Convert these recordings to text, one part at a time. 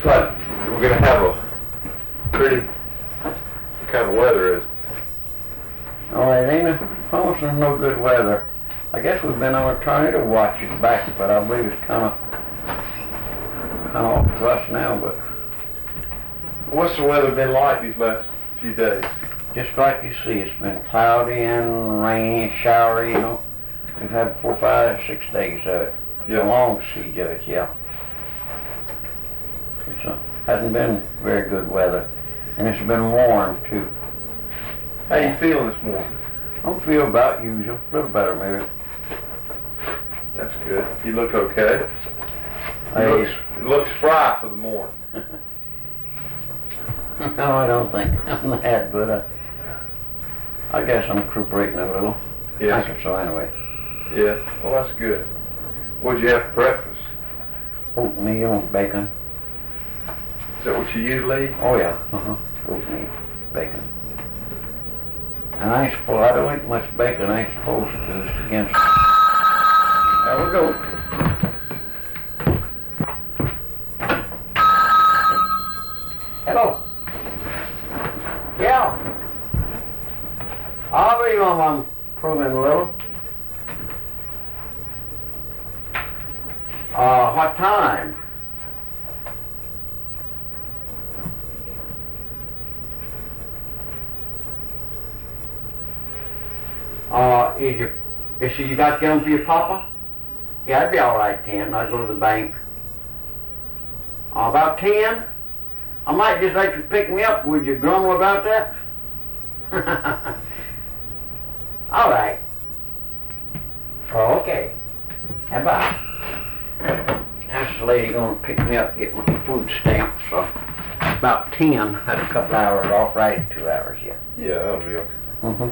Looks like we're going to have a pretty kind of weather, is it? Oh, it ain't promising no good weather. I guess we've been on a tornado watch back, but I believe it's kind of off to us now. But What's the weather been like these last few days? just like you see, it's been cloudy and rainy, showery, you know. We've had 4, 5, 6 days of it. Yeah. A long siege of it, yeah. It hasn't been very good weather, and it's been warm too. How you feeling this morning? I feel about usual, a little better maybe. That's good. You look okay. It looks spry for the morning. No, I don't think I'm that, but I guess I'm recuperating a little. Yes. I think so anyway. Yeah, well that's good. What'd you have for breakfast? Oatmeal and bacon. Is that what you usually eat? Oh yeah, oatmeal, bacon. And I ain't supposed, I don't eat much bacon, I ain't supposed to, it's against. There we go. Hello. Yeah. I'll be on, I'm improving a little. What time? You got to get them for your papa? Yeah, that'd be all right, 10. I'll go to the bank. About 10? I might just let you pick me up. Would you grumble about that? All right. Oh, okay. How about? That's the lady going to pick me up, get my food stamps. So about 10. That's a couple hours off, right? 2 hours, yeah. Yeah, that'll be okay. Mm-hmm.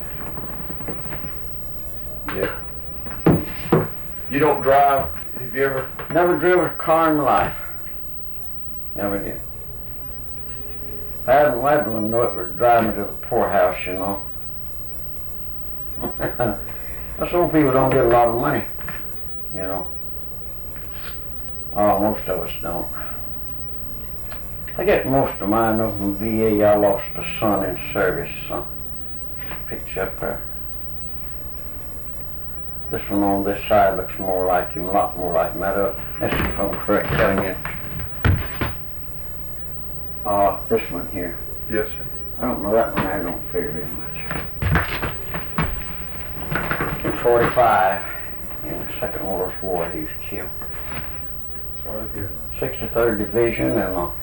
Yeah. You don't drive? Have you ever? Never drove a car in my life. Never did. If I hadn't had one, though, it would drive me to the poorhouse, you know. Us old people don't get a lot of money, you know. Oh, most of us don't. I get most of mine though from VA. I lost a son in service, so picture up there. This one on this side looks more like him, a lot more like him. Let's see if I'm correct telling you. This one here. Yes, sir. I don't know, that one I don't figure very much. In 45, in the Second World War, he was killed. Sorry to hear 63rd Division, and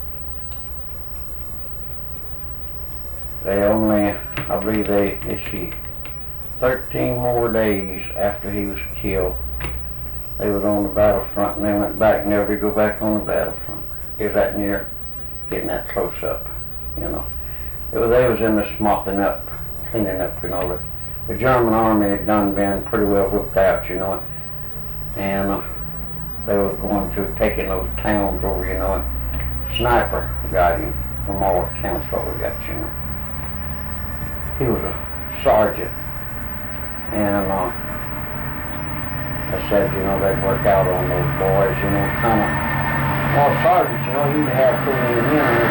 they only, I believe they see 13 more days after he was killed. They was on the battlefront, and they went back, never to go back on the battlefront. It was that near getting that close up, you know. They was in this mopping up, cleaning up, you know. The German army had done been pretty well whipped out, you know, and they was going to taking those towns over, you know. Sniper got him from all accounts what we got, you know. He was a sergeant, and I said, you know, they'd work out on those boys, you know, kind of. Well, sergeants, you know, he would have 14 men,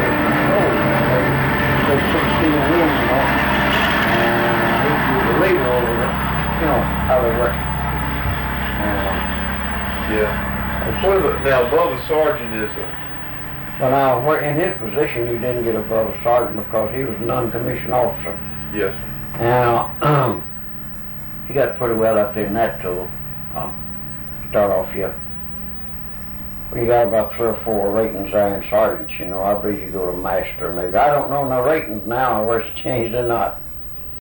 they 16 men, you know, and he'd be the leader over it, you know, how they work. Yeah. Now, above a sergeant is a... Well, now, in his position, he didn't get above a sergeant because he was a non-commissioned officer. Yes. And he got pretty well up in that till start off here. We got about 3 or 4 ratings there in sergeants, you know. I believe you go to master maybe. I don't know no ratings now where it's changed or not.